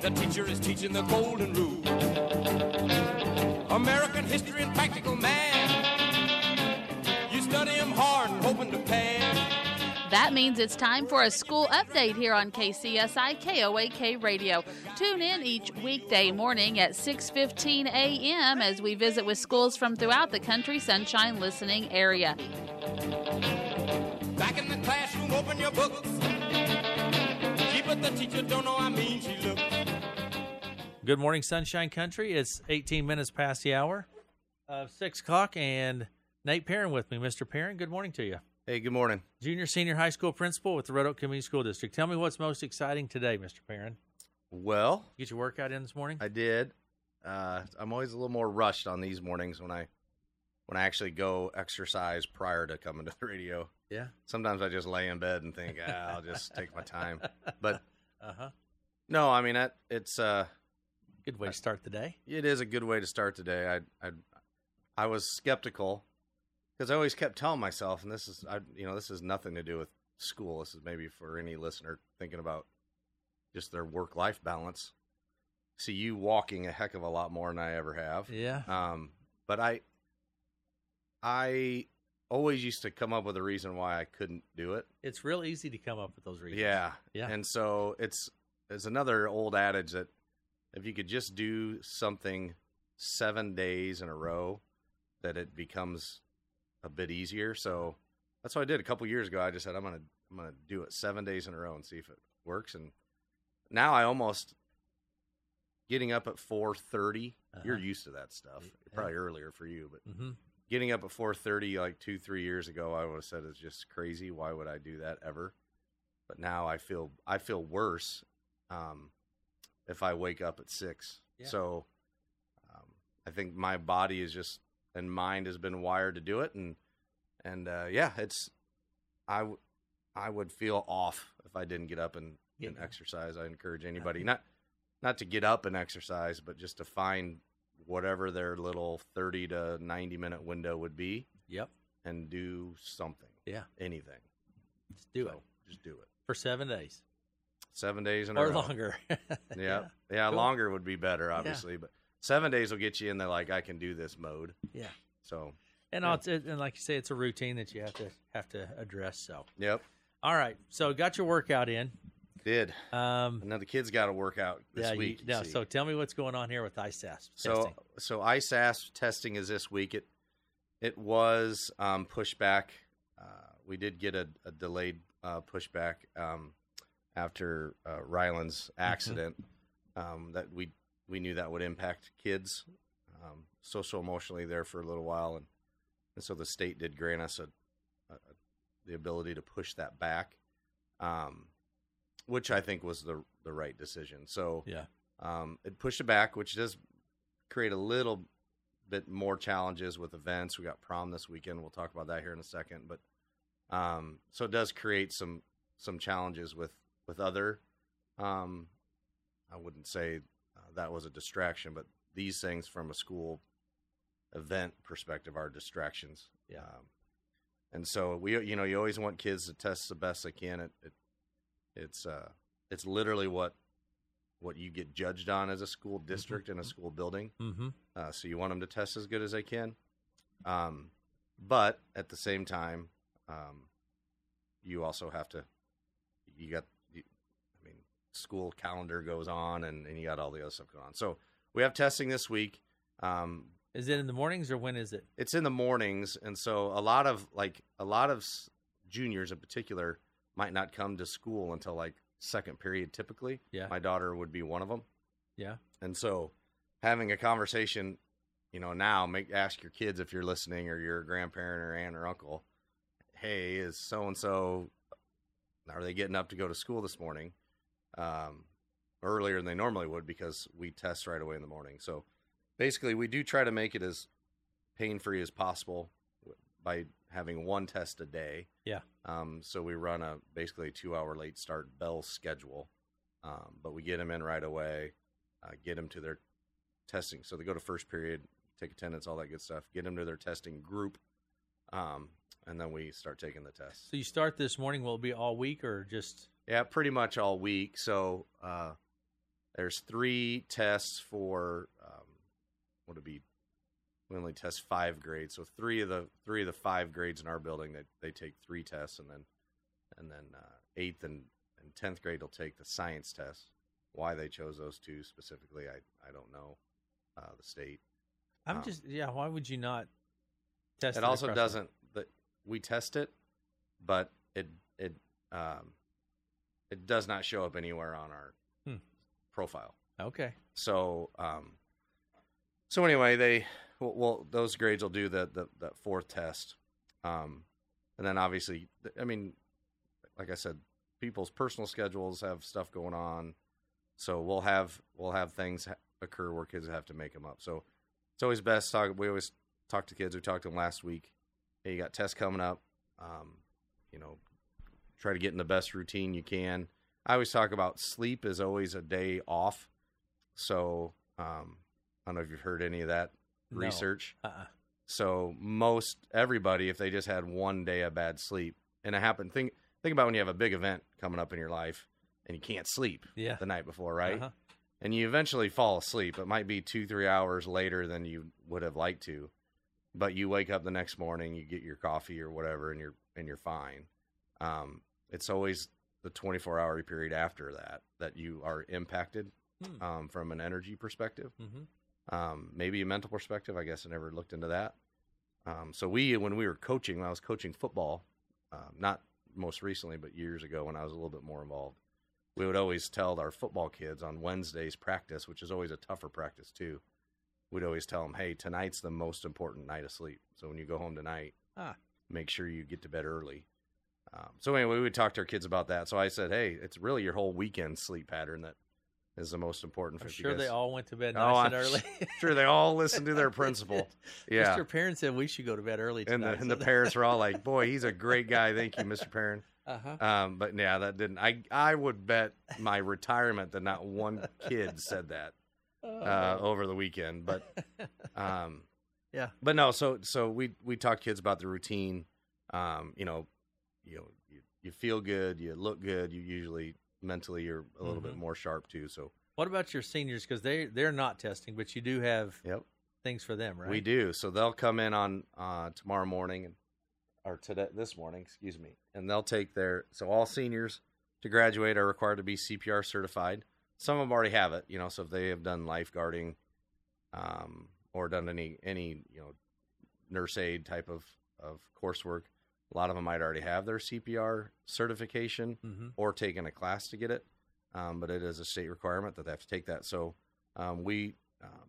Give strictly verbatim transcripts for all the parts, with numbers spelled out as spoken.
The teacher is teaching the golden rule. American history and practical math. You study them hard and hoping to pass. That means it's time for a school update here on K C S I K O A K Radio. Tune in each weekday morning at six fifteen a.m. as we visit with schools from throughout the country Sunshine listening area. Back in the classroom, open your books. She but the teacher don't know how mean she looks. Good morning, Sunshine Country. It's eighteen minutes past the hour of six o'clock, and Nate Perrin with me. Mister Perrin, good morning to you. Hey, good morning. Junior, senior high school principal with the Red Oak Community School District. Tell me what's most exciting today, Mister Perrin. Well, Get your workout in this morning? I did. Uh, I'm always a little more rushed on these mornings when I when I actually go exercise prior to coming to the radio. Yeah. Sometimes I just lay in bed and think, ah, I'll just take my time. But Uh-huh. no, I mean, that, it's uh, Good way to start the day. it is a good way to start the day. I I, I was skeptical because I always kept telling myself, and this is, I, you know, this has nothing to do with school. This is maybe for any listener thinking about just their work-life balance. See you walking a heck of a lot more than I ever have. Yeah. Um, but I, I always used to come up with a reason why I couldn't do it. It's real easy to come up with those reasons. Yeah. Yeah. And so it's, it's another old adage that if you could just do something seven days in a row, that it becomes a bit easier. So that's what I did a couple years ago. I just said, I'm going to, I'm going to do it seven days in a row and see if it works. And now I almost getting up at four thirty. Uh-huh. You're used to that stuff. Yeah. Probably earlier for you, but mm-hmm. getting up at four thirty like two, three years ago, I would have said it's just crazy. Why would I do that ever? But now I feel, I feel worse. Um, if I wake up at six. Yeah. So um, I think my body is just, and mind has been wired to do it. And, and uh, yeah, it's, I, w- I would feel off if I didn't get up and, yeah. and exercise. I encourage anybody not, not to get up and exercise, but just to find whatever their little thirty to ninety minute window would be. Yep. And do something. Yeah. Anything. Just do so, it. Just do it. For seven days. Seven days in or a row. longer. yeah, yeah, yeah cool. Longer would be better, obviously, yeah. but seven days will get you in the like I can do this mode. Yeah. So, and yeah. It's, and like you say, it's a routine that you have to have to address. So, yep. All right. So, got your workout in. Did. Um, and now the kids got to work out this yeah, week. You, no. So, tell me what's going on here with I S A S so, testing. So, I S A S testing is this week. It it was um, pushed back. Uh, we did get a, a delayed uh, pushback. Um, after uh, Ryland's accident, mm-hmm. um, that we we knew that would impact kids um, social emotionally there for a little while, and, and so the state did grant us a, a, the ability to push that back, um, which I think was the the right decision. So yeah, um, it pushed it back, which does create a little bit more challenges with events. We got prom this weekend. We'll talk about that here in a second, but um, so it does create some some challenges with. With other, um, I wouldn't say uh, that was a distraction, but these things from a school event perspective are distractions. Yeah. Um, and so we, you know, you always want kids to test the best they can. It, it it's, uh, it's literally what, what you get judged on as a school district mm-hmm. in a school building. Mm-hmm. Uh, so you want them to test as good as they can. Um, but at the same time, um, you also have to, you got, school calendar goes on and, and you got all the other stuff going on. So we have testing this week. Um, is it in the mornings or when is it? It's in the mornings. And so a lot of like a lot of juniors in particular might not come to school until like second period. Typically. Yeah. My daughter would be one of them. Yeah. And so having a conversation, you know, now make, ask your kids if you're listening or you're a grandparent or aunt or uncle, hey, is so-and-so, are they getting up to go to school this morning? Um, earlier than they normally would because we test right away in the morning. So basically we do try to make it as pain-free as possible by having one test a day. Yeah. Um, so we run a basically two hour late start bell schedule. Um, but we get them in right away, uh, get them to their testing. So they go to first period, take attendance, all that good stuff, get them to their testing group. Um, and then we start taking the test. So you start this morning, will it be all week or just? Yeah, pretty much all week. So uh, there's three tests for um, what would it be? We only test five grades, so three of the three of the five grades in our building, they they take three tests, and then and then uh, eighth and, and tenth grade will take the science test. Why they chose those two specifically, I I don't know. Uh, the state. I'm um, just yeah. Why would you not test it? It also across doesn't. That we test it, but it it um, it does not show up anywhere on our Hmm. profile. the- Okay. So, um, so anyway, they well, well those grades will do the the, the fourth test, um, and then obviously, I mean, like I said, people's personal schedules have stuff going on, so we'll have we'll have things ha- occur where kids have to make them up. So it's always best talk. We always talk to kids. We talked to them last week. Hey, you got tests coming up. Um, you know, try to get in the best routine you can. I always talk about sleep is always a day off. So um, I don't know if you've heard any of that No. research. Uh-uh. So most everybody, if they just had one day of bad sleep, and it happened, think think about when you have a big event coming up in your life and you can't sleep Yeah. the night before, right? Uh-huh. And you eventually fall asleep. It might be two, three hours later than you would have liked to, but you wake up the next morning, you get your coffee or whatever, and you're and you're fine. Um, it's always the twenty-four hour period after that that you are impacted Hmm. um, from an energy perspective. Mm-hmm. Um, maybe a mental perspective. I guess I never looked into that. Um, so we, when we were coaching, when I was coaching football, um, not most recently, but years ago when I was a little bit more involved, we would always tell our football kids on Wednesday's practice, which is always a tougher practice too. We'd always tell them, hey, tonight's the most important night of sleep. So when you go home tonight, Ah. make sure you get to bed early. Um, so anyway, we would talk to our kids about that. So I said, hey, it's really your whole weekend sleep pattern that is the most important. I'm for you sure guys. they all went to bed Oh, nice and I'm early. sure they all listened to their principal. Yeah. Mister Perrin said we should go to bed early And tonight. the, and the parents were all like, boy, he's a great guy. Thank you, Mister Perrin. Uh-huh. Um, but yeah, that didn't. I I would bet my retirement that not one kid said that uh, over the weekend. But um, Yeah. But no. So so we we talk kids about the routine. Um, you know, you know, you, you feel good, you look good. You usually mentally you're a little Mhm. bit more sharp too. So What about your seniors? Because they they're not testing, but you do have yep, things for them, right? we do. So they'll come in on uh, tomorrow morning and. Or today, this morning, excuse me, and they'll take their, so all seniors to graduate are required to be C P R certified. Some of them already have it, you know, so if they have done lifeguarding um, or done any, any, you know, nurse aid type of, of coursework, a lot of them might already have their C P R certification Mm-hmm. or taken a class to get it, um, but it is a state requirement that they have to take that. So um, we, um,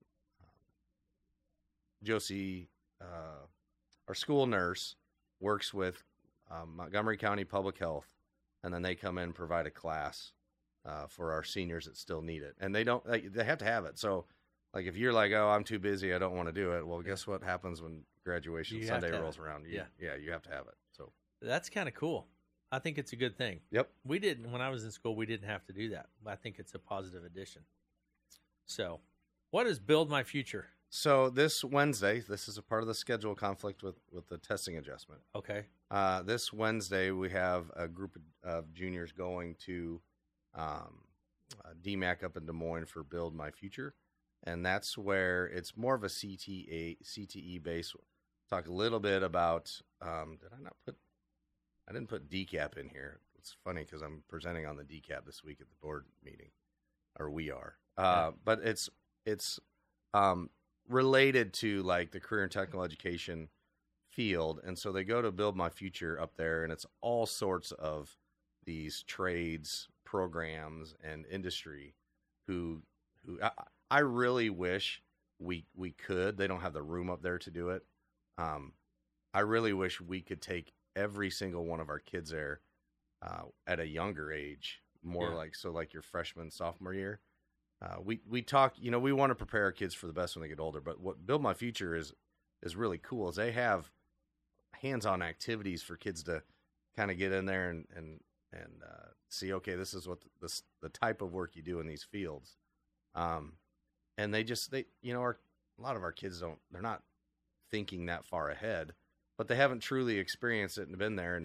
Josie, uh, our school nurse, works with um, Montgomery County Public Health, and then they come in and provide a class uh, for our seniors that still need it. And they don't, they, they have to have it. So, like, if you're like, oh, I'm too busy, I don't want to do it, well, guess what happens when graduation You have Sunday to have rolls it. around? You, Yeah. yeah, you have to have it. So, That's kind of cool. I think it's a good thing. yep. We didn't, when I was in school, we didn't have to do that. I think it's a positive addition. So, what is Build My Future? So this Wednesday, this is a part of the schedule conflict with, with the testing adjustment. Okay. Uh, this Wednesday, we have a group of, of juniors going to um, uh, D MAC up in Des Moines for Build My Future. And that's where it's more of a C T A, C T E base. Talk a little bit about, um, did I not put, I didn't put D CAP in here. It's funny because I'm presenting on the D CAP this week at the board meeting, or we are. Uh, Yeah. But it's, it's um, related to like the career and technical education field. And so they go to Build My Future up there, and it's all sorts of these trades, programs, and industry who, who I, I really wish we, we could, they don't have the room up there to do it. Um, I really wish we could take every single one of our kids there uh, at a younger age, more Yeah. like, so like your freshman, sophomore year. Uh, we, we talk, you know, we want to prepare our kids for the best when they get older, but what Build My Future is, is really cool is they have hands-on activities for kids to kind of get in there and, and, and uh, see, okay, this is what the, this, the type of work you do in these fields. Um, and they just, they, you know, our, a lot of our kids don't, they're not thinking that far ahead, but they haven't truly experienced it and been there. And, Yeah.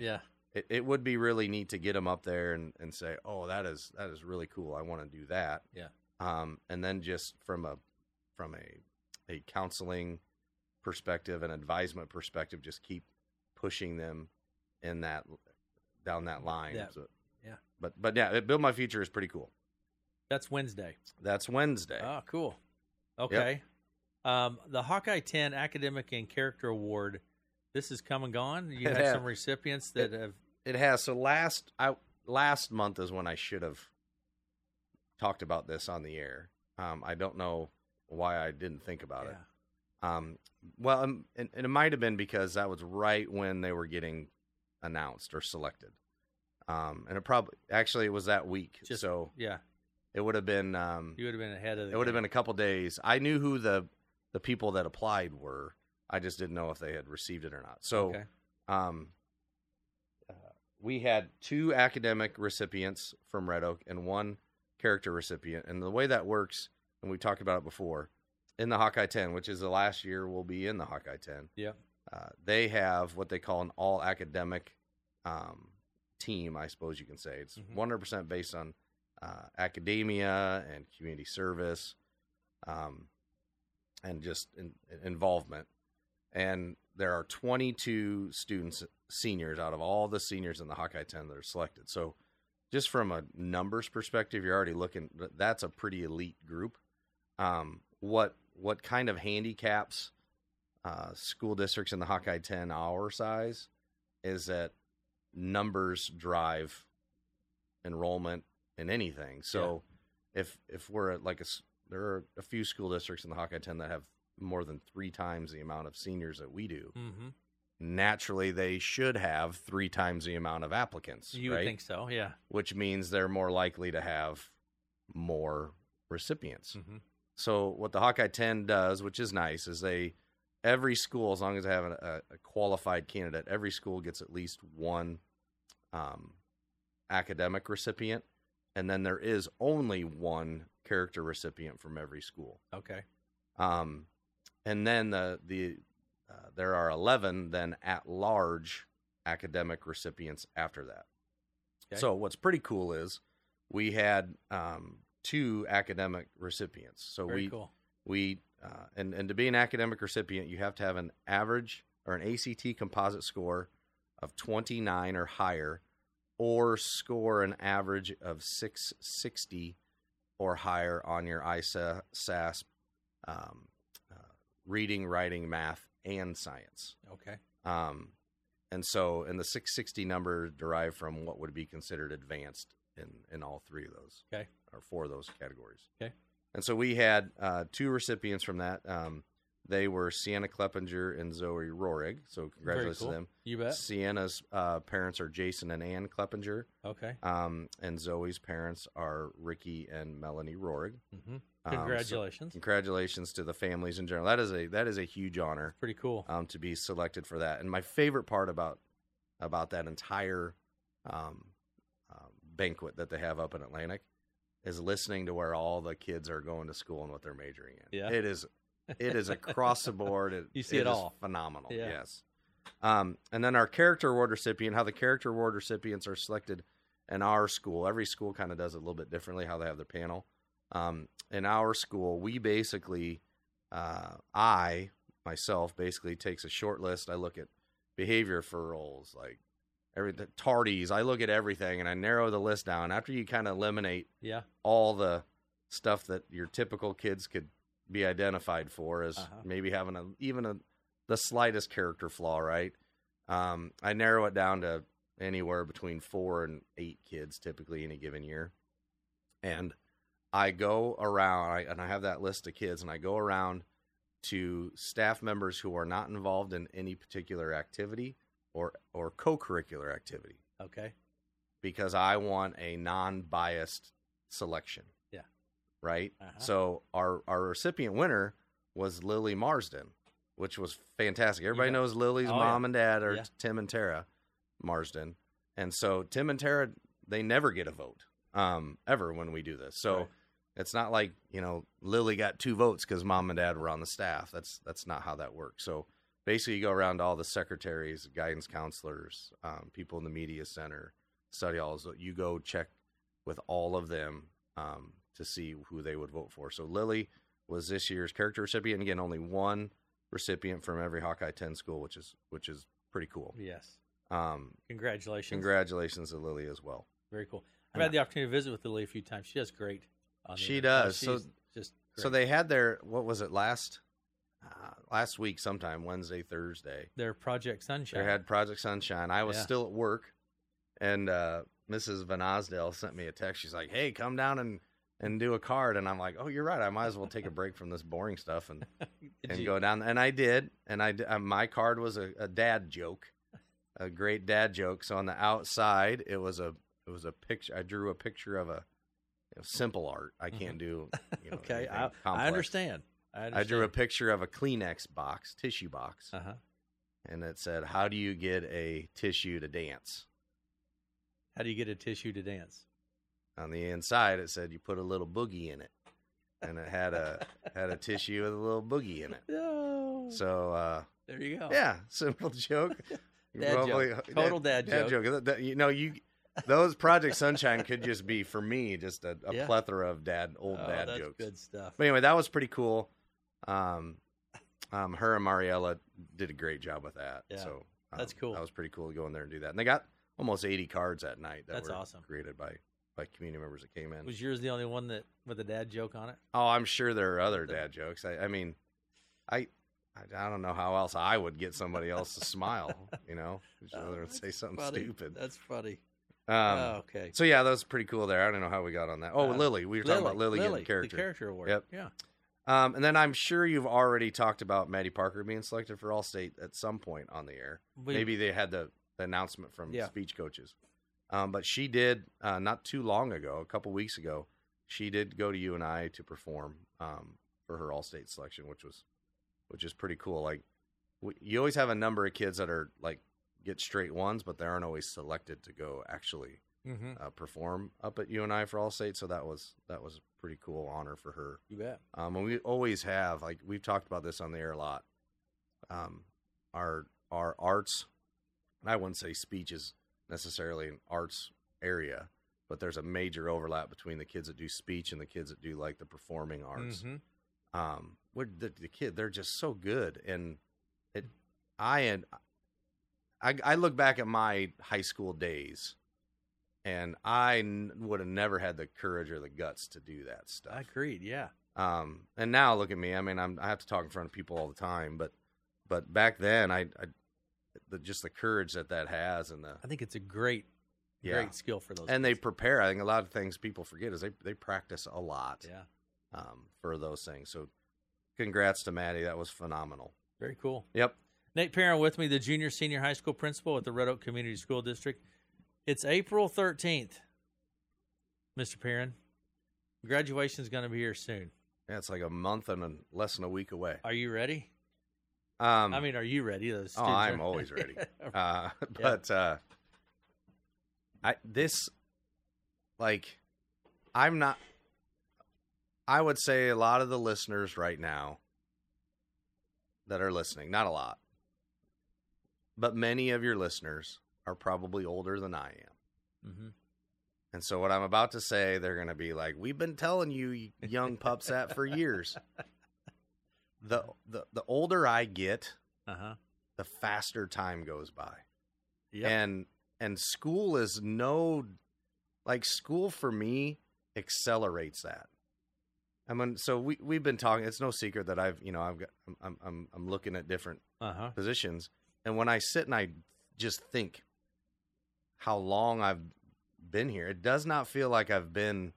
it, it would be really neat to get them up there and, and say, oh, that is that is really cool. I want to do that. Yeah. Um, and then just from a from a a counseling perspective and advisement perspective, just keep pushing them in that down that line. Yeah. So, yeah. But but yeah, Build My Future is pretty cool. That's Wednesday. That's Wednesday. Oh, cool. Okay. Yep. Um, the Hawkeye ten Academic and Character Award. This is come and gone. You It have has. some recipients that It- have. It has. So last I last month is when I should have talked about this on the air. Um, I don't know why I didn't think about Yeah. it. Um, well, um, and, and it might have been because that was right when they were getting announced or selected. Um, and it probably actually it was that week. Just, so yeah, it would have been. Um, you would have been ahead of the it would have game. been a couple days. I knew who the the people that applied were. I just didn't know if they had received it or not. So. Okay. Um, uh, we had two academic recipients from Red Oak and one character recipient. And the way that works, and we talked about it before, in the Hawkeye ten, which is the last year we'll be in the Hawkeye ten, Yep. uh, they have what they call an all academic um, team, I suppose you can say. It's Mhm. one hundred percent based on uh, academia and community service um, and just in, involvement. And there are twenty-two students, seniors, out of all the seniors in the Hawkeye ten that are selected. So just from a numbers perspective, you're already looking, that's a pretty elite group. Um, what what kind of handicaps uh, school districts in the Hawkeye ten our size is that numbers drive enrollment in anything. So if if we're at like a, s- there are a few school districts in the Hawkeye ten that have more than three times the amount of seniors that we do. Mm-hmm. Naturally, they should have three times the amount of applicants. You right? would think so, yeah. Which means they're more likely to have more recipients. Mm-hmm. So what the Hawkeye ten does, which is nice, is they every school, as long as they have a, a qualified candidate, every school gets at least one um, academic recipient, and then there is only one character recipient from every school. Okay. Um, and then the the uh, there are eleven then at large academic recipients after that. Okay. So what's pretty cool is we had um, two academic recipients. So Very we cool. we uh, and and to be an academic recipient, you have to have an average or an A C T composite score of twenty-nine or higher, or score an average of six sixty or higher on your I S A S A S um, uh, reading, writing, math, and science. Okay. Um, and so, and the six sixty number derived from what would be considered advanced in, in all three of those, Okay. or four of those categories. Okay. And so we had uh, two recipients from that. Um, they were Sienna Kleppinger and Zoe Rohrig. So congratulations cool. to them. You bet. Sienna's uh, parents are Jason and Ann Kleppinger, Okay. um, and Zoe's parents are Ricky and Melanie Rohrig. Mm-hmm. Um, so Congratulations. congratulations to the families in general. That is a that is a huge honor Pretty cool. um, to be selected for that. And my favorite part about about that entire um, um, banquet that they have up in Atlantic is listening to where all the kids are going to school and what they're majoring in. Yeah. It is it is across the board. It, You see it it is all. phenomenal. Yeah. Yes. Um, and then our character award recipient, how the character award recipients are selected in our school. Every school kind of does it a little bit differently, how they have their panel. Um, in our school, we basically, uh, I myself basically takes a short list. I look at behavior referrals, like everything, tardies. I look at everything and I narrow the list down. After you kind of eliminate Yeah. all the stuff that your typical kids could be identified for as Uh-huh. maybe having a even a the slightest character flaw, right? Um, I narrow it down to anywhere between four and eight kids typically in a given year, and I go around I, and I have that list of kids, and I go around to staff members who are not involved in any particular activity or or co-curricular activity, Okay. because I want a non-biased selection. Yeah. Right? Uh-huh. So our our recipient winner was Lily Marsden, which was fantastic. Everybody Yeah. knows Lily's Oh, mom yeah. and dad are Yeah. Tim and Tara Marsden. And so Tim and Tara, they never get a vote um, ever when we do this. So Right. it's not like, you know, Lily got two votes because mom and dad were on the staff. That's that's not how that works. So basically you go around to all the secretaries, guidance counselors, um, people in the media center, study halls. You go check with all of them um, to see who they would vote for. So Lily was this year's character recipient. Again, only one recipient from every Hawkeye ten school, which is which is pretty cool. Yes. Um, Congratulations. Congratulations to Lily as well. Very cool. I've had the opportunity to visit with Lily a few times. She does great. On the She air. does. Oh, So- just great. So they had their, what was it, last uh, last week sometime, Wednesday, Thursday. their Project Sunshine. They had Project Sunshine. I was Yeah. still at work, and uh, Missus Van Osdale sent me a text. She's like, hey, come down and, and do a card. And I'm like, oh, you're right. I might as well take a break from this boring stuff and, Did and you- go down. And I did. And I, uh, my card was a, a dad joke, a great dad joke. So on the outside, it was a it was a picture. I drew a picture of a you know, simple art. I can't do you know, Okay, anything I, I complex. understand. I understand. I drew a picture of a Kleenex box, tissue box, Uh huh. and it said, how do you get a tissue to dance? How do you get a tissue to dance? On the inside, it said you put a little boogie in it, and it had a had a tissue with a little boogie in it. No. So, uh, there you go. yeah, simple joke. Dad Probably- joke. Total dad joke. joke. That- You know, you those Project Sunshine could just be for me just a, a Yeah. plethora of dad old Oh, dad that's jokes. good stuff. But anyway, that was pretty cool. Um, um, her and Mariella did a great job with that. Yeah, so um, that's cool. That was pretty cool to go in there and do that. And they got almost eighty cards that night. That That's were awesome. Created by by community members that came in. Was yours the only one that with a dad joke on it? Oh, I'm sure there are other dad jokes. I, I mean, I, I I don't know how else I would get somebody else to smile. You know, just Oh, rather that's say something funny. stupid. That's funny. Um, oh, okay. So yeah, that was pretty cool there. I don't know how we got on that. Oh, Uh, Lily. We were talking about Lily, Lily getting character. The character award. Yep. Yeah. Um, and then I'm sure you've already talked about Maddie Parker being selected for All-State at some point on the air. We- Maybe they had the, the announcement from Yeah. speech coaches. Um, but she did, uh, not too long ago, a couple weeks ago, she did go to U N I to perform um, for her All-State selection, which was which is pretty cool. Like, w- you always have a number of kids that are, like, get straight ones, but they aren't always selected to go actually Mm-hmm. uh, perform up at U N I for All-State. So that was that was a pretty cool honor for her. You bet. Um, and we always have, like we've talked about this on the air a lot. Um, our our arts, and I wouldn't say speech is necessarily an arts area, but there's a major overlap between the kids that do speech and the kids that do like the performing arts. Mm-hmm. Um, we're, the, the kid, they're just so good, and it, I and I, I look back at my high school days, and I n- would have never had the courage or the guts to do that stuff. I agreed. Yeah. Um, and now look at me. I mean, I'm, I have to talk in front of people all the time, but, but back then I, I the, just the courage that that has and the, I think it's a great, Yeah. great skill for those. and they kids. prepare. I think a lot of things people forget is they, they practice a lot, Yeah. um, for those things. So congrats to Maddie. That was phenomenal. Very cool. Yep. Nate Perrin with me, the junior senior high school principal at the Red Oak Community School District. It's April thirteenth, Mister Perrin. Graduation is going to be here soon. Yeah. It's like a month and a, less than a week away. Are you ready? Um, I mean, are you ready? The oh, students I'm are- always ready. Uh, but, uh, I, this, like, I'm not, I would say a lot of the listeners right now that are listening, not a lot, but many of your listeners are probably older than I am. Mhm. And so what I'm about to say, they're going to be like, we've been telling you, you young pups, that for years. The, the, the older I get, Uh-huh. the faster time goes by. Yep. And and school is no, like school for me accelerates that. I mean, so we we've been talking. It's no secret that I've you know I've got I'm I'm I'm looking at different Uh-huh. positions, and when I sit and I just think how long I've been here, it does not feel like I've been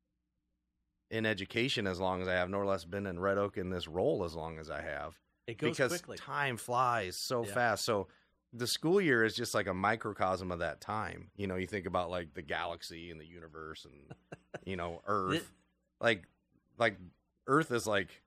in education as long as I have, nor less been in Red Oak in this role as long as I have. It goes Because quickly. time flies so Yeah. fast. So the school year is just like a microcosm of that time. You know, you think about like the galaxy and the universe and, you know, Earth. It- like, like Earth is like,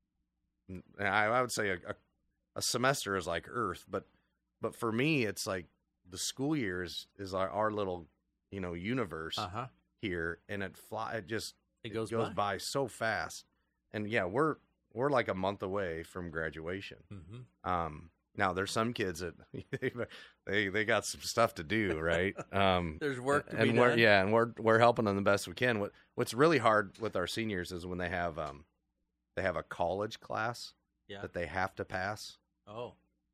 I, I would say a, a, a semester is like Earth, but, but for me, it's like the school year is, is our, our little, you know, universe Uh-huh. here. And it fly, it just, It goes, goes by. by so fast. And yeah, we're, we're like a month away from graduation. Mm-hmm. Um, Now there's some kids that they they got some stuff to do, right? Um, There's work to and be we're, done. Yeah, and we're we're helping them the best we can. What what's really hard with our seniors is when they have um they have a college class Yeah. that they have to pass Oh,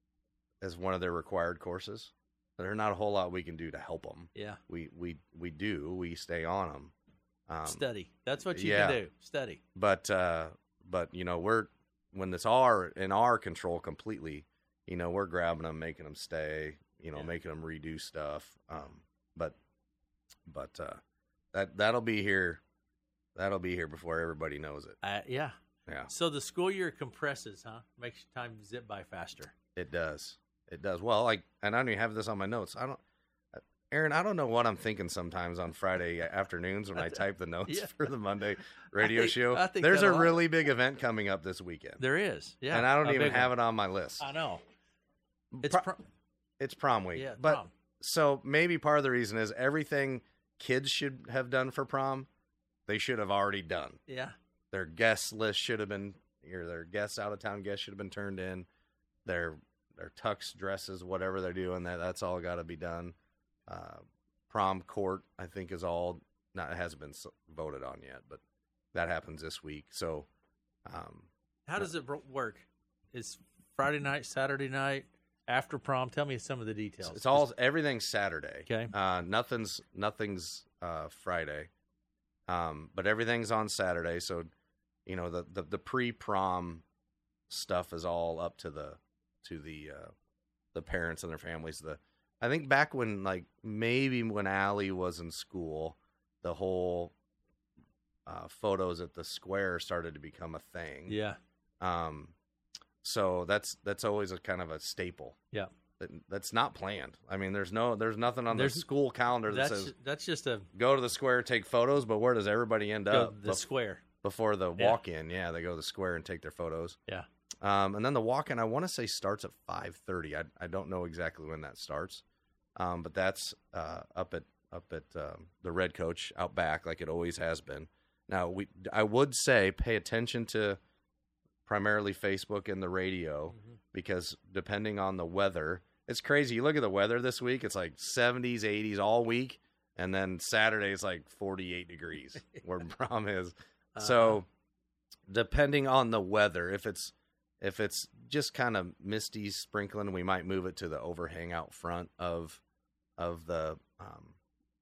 as one of their required courses. There's not a whole lot we can do to help them. yeah. We we we do we stay on them. Um, Study. That's what you yeah. can do. Study. But uh, but you know we're when it's our in our control completely. You know we're grabbing them, making them stay. You know Yeah. making them redo stuff. Um, but but uh, that that'll be here. That'll be here before everybody knows it. Uh, yeah. Yeah, So the school year compresses, huh? Makes time zip by faster. it does. It does. Well, like, and I don't even have this on my notes. I don't, Aaron. I don't know what I'm thinking sometimes on Friday afternoons when I type the notes Yeah. for the Monday radio think- show. I think There's that a a lot. really big event coming up this weekend, There is. Yeah. and I don't a even big have one. it on my list. I know. It's Pro- prom- it's prom week. yeah, but prom. so maybe part of the reason is everything kids should have done for prom, they should have already done. Yeah. Their guest list should have been, or their guests out of town guests should have been turned in. Their their tux dresses, whatever they're doing, that that's all got to be done. Uh, prom court, I think, is all not it hasn't been s- voted on yet, but that happens this week. So, um, How does it bro- work? Is Friday night, Saturday night, after prom? Tell me some of the details. it's all everything's Saturday. Okay. Uh, nothing's nothing's uh, Friday, um, but everything's on Saturday. So, you know, the the, the pre prom stuff is all up to the to the uh, the parents and their families. The I think back when like maybe when Allie was in school, the whole uh, photos at the square started to become a thing. Yeah. Um, so that's that's always a kind of a staple. Yeah. That, that's not planned. I mean, there's no there's nothing on There's- the school calendar that That's says that's just a go to the square, take photos. But where does everybody end go up the bef- square. before the Yeah. walk-in? Yeah, they go to the square and take their photos. Yeah. Um, and then the walk-in, I want to say starts at five thirty. I I don't know exactly when that starts, um, but that's uh, up at up at um, the Red Coach out back, like it always has been. Now we I would say pay attention to primarily Facebook and the radio Mhm. because depending on the weather, it's crazy. You look at the weather this week; it's like seventies, eighties all week, and then Saturday is like forty-eight degrees where prom is. So, depending on the weather, if it's if it's just kind of misty sprinkling, we might move it to the overhang out front of of the um,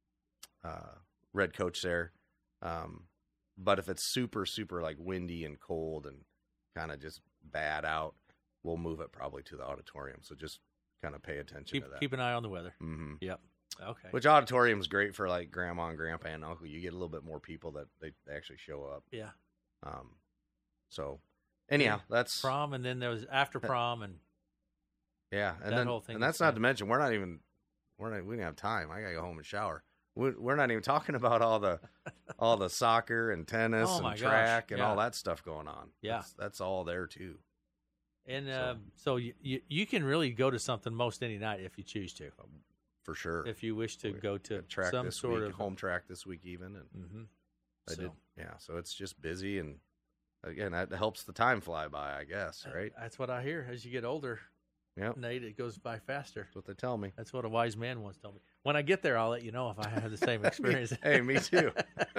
uh, Red Coach there. Um, but if it's super super like windy and cold and kind of just bad out, we'll move it probably to the auditorium. So just kind of pay attention keep to that. keep an eye on the weather. hmm Yep. Okay. Which auditorium's great for like grandma and grandpa and uncle. You get a little bit more people that they, they actually show up. yeah. Um, so anyhow, that's Prom, and then there was after prom, and yeah, and that then whole thing and is that's not fun. to mention we're not even we're not we didn't have time. I gotta go home and shower. We're, we're not even talking about all the all the soccer and tennis Oh, and my gosh, track and all yeah. that stuff going on. Yeah. that's, that's all there too. and So- uh, so you, you you can really go to something most any night if you choose to, For sure. if you wish to We go had to track some this sort week, of home track this week even, and hmm I so, did yeah. So it's just busy, and again that helps the time fly by, I guess. Right? That's what I hear. As you get older, Yep. Nate, it goes by faster. That's what they tell me. That's what a wise man once told me. When I get there, I'll let you know if I have the same experience. Hey, me too.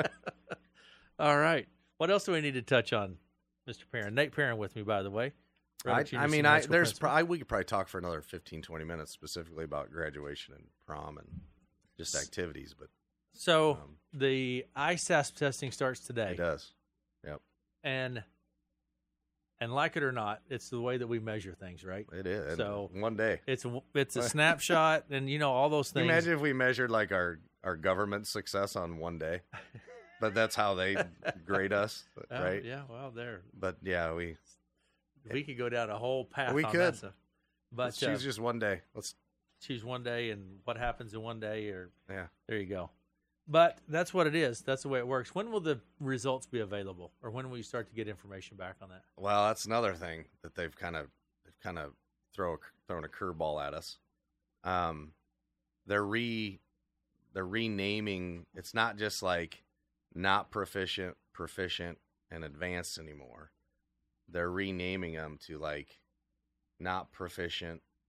All right. What else do we need to touch on, Mister Perrin? Nate Perrin with me, by the way. I, Robert Junior I mean, Senior High I School there's principal. pro- I, we could probably talk for another fifteen, twenty minutes specifically about graduation and prom and just activities, but So um, the I S A S P testing starts today, it does. Yep, and and like it or not, it's the way that we measure things, right? it is. And So- one day, It's a, it's a snapshot, and you know all those Can you things. imagine if we measured like our our government success on one day, but that's how they grade us, Oh, right? Yeah. Well, there But yeah, we we could go down a whole path. We on could. that stuff. But let's uh, choose just one day. Let's choose one day, and what happens in one day, or yeah. there you go. But that's what it is. That's the way it works. When will the results be available, or when will you start to get information back on that? Well, that's another thing that they've kind of they've kind of throw a, thrown a curveball at us. Um, they're re they're renaming. It's not just like not proficient, proficient, and advanced anymore. They're renaming them to like not proficient,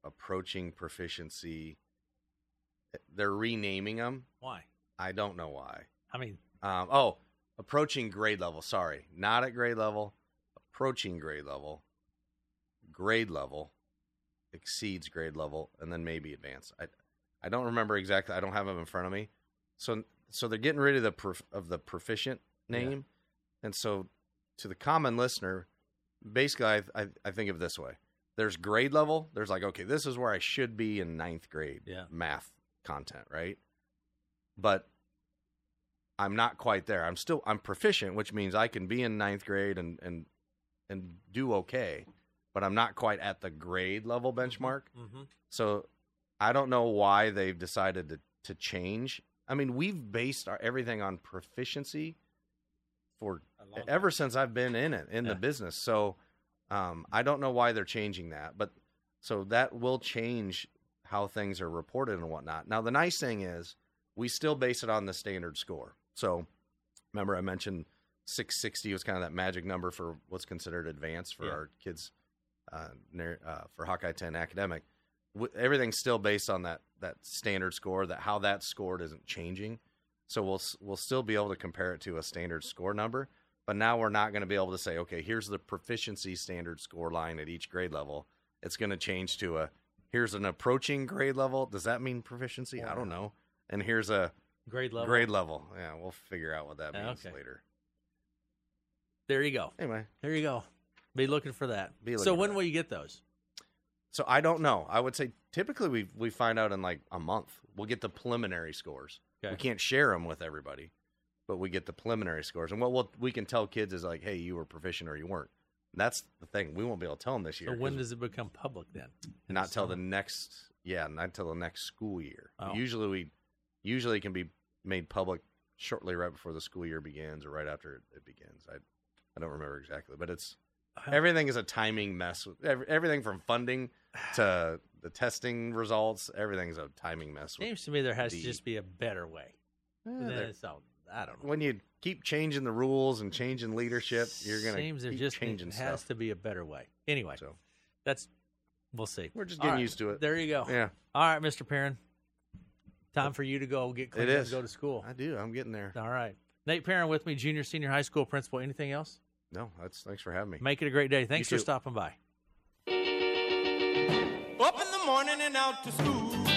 approaching proficiency. They're renaming them. Why? I don't know why. I mean, Um, oh, approaching grade level. Sorry, not at grade level. Approaching grade level. Grade level exceeds grade level, and then maybe advanced. I, I don't remember exactly. I don't have them in front of me. So, so they're getting rid of the prof, of the proficient name, yeah. And so to the common listener, basically, I, I I think of it this way: there's grade level. There's like, okay, this is where I should be in ninth grade yeah. math content, right? But I'm not quite there. I'm still I'm proficient, which means I can be in ninth grade and and and do okay, but I'm not quite at the grade level benchmark. Mm-hmm. So I don't know why they've decided to to change. I mean, we've based our everything on proficiency for ever since I've been in it in yeah. the business. So um, I don't know why they're changing that, but so that will change how things are reported and whatnot. Now, the nice thing is we still base it on the standard score. So remember I mentioned six sixty was kind of that magic number for what's considered advanced for yeah. our kids uh, near, uh, for Hawkeye ten academic. W- everything's still based on that that standard score, that how that's scored isn't changing. So we'll we'll still be able to compare it to a standard score number, but now we're not going to be able to say, okay, here's the proficiency standard score line at each grade level. It's going to change to a, here's an approaching grade level. Does that mean proficiency? Wow. I don't know. And here's a grade level. Grade level. Yeah, we'll figure out what that means okay. later. There you go. Anyway. There you go. Be looking for that. Be looking so for when that. will you get those? So I don't know. I would say typically we we find out in like a month. We'll get the preliminary scores. Okay. We can't share them with everybody, but we get the preliminary scores. And what we'll, we can tell kids is like, hey, you were proficient or you weren't. And that's the thing. We won't be able to tell them this year. So when does it become public then? Not till the next, yeah, not till the next school year. Oh. Usually we, usually it can be made public shortly right before the school year begins or right after it begins. I, I don't remember exactly, but it's, everything is a timing mess. With every, everything from funding to the testing results, everything's a timing mess. Seems to me there has the, to just be a better way. Eh, so, I don't know. When you keep changing the rules and changing leadership, you're going to keep there just changing stuff. It has to be a better way. Anyway, so that's we'll see. We're just getting right. used to it. There you go. Yeah. All right, Mister Perrin. Time for you to go get cleaned up and go to school. I do. I'm getting there. All right. Nate Perrin with me, junior, senior high school principal. Anything else? No, that's thanks for having me. Make it a great day. Thanks You for too. stopping by. Up in the morning and out to school.